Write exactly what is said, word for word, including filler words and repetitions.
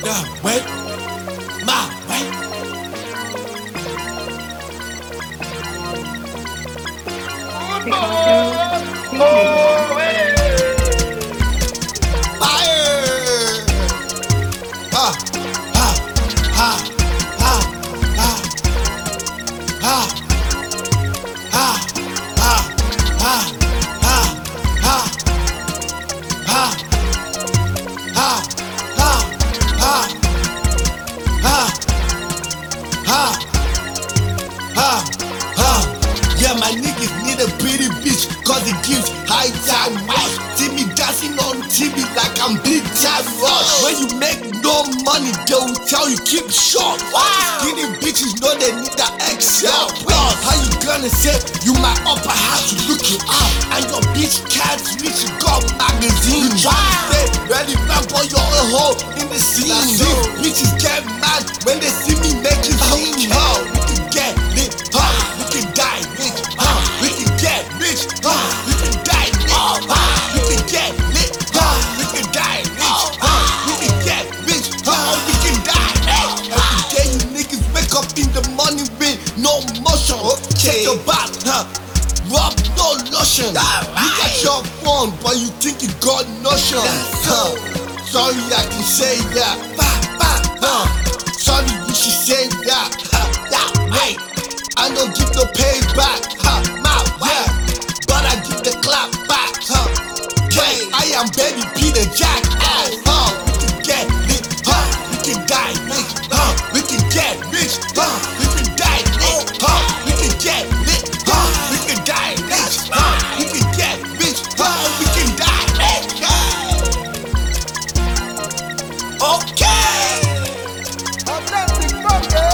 Yeah, wait, ma, wait. Fire! Ha, ha, ha, ha, ha, ha, ha, ha, ha, ha, ha, ha, ha, ha, ha, ha, ha. Yeah, my niggas need a pretty bitch, cause it gives high time rush. See me dancing on T V like I'm big time rush. When you make no money, they will tell you keep short. Wow. Skinny bitches know they need that X L plus. How you gonna say you my upper half to look you up? And your bitch can't reach God magazine. You try to stay relevant, but you're a hoe in the scene. These bitches get mad when they see me making lean. Huh? We can get lit, huh? We can die, bitch. Huh? We can get rich, huh? We can die, bitch. Huh? We can get lit, huh? We can die, bitch. Huh? We can get rich, huh? We can die, bitch. Every day you niggas wake up in the morning with no motion. Check your back, huh? Rub no lotion. You got your phone, but you think you got notion. Huh? Sorry, I can say that. Huh? Sorry, you should say that. Huh? Yeah, right. I don't give no payback. Huh? My way, but I give the clap back. Huh? Hey, I am baby Peter Jack. Huh? We can get lit. Huh? We can die, bitch. Huh? We can get rich. Huh? We can die, bitch. Huh? We can get lit. Huh? We can die, bitch. Huh? We can get rich. Huh? We can die, bitch. Okay. I'm dancing from there.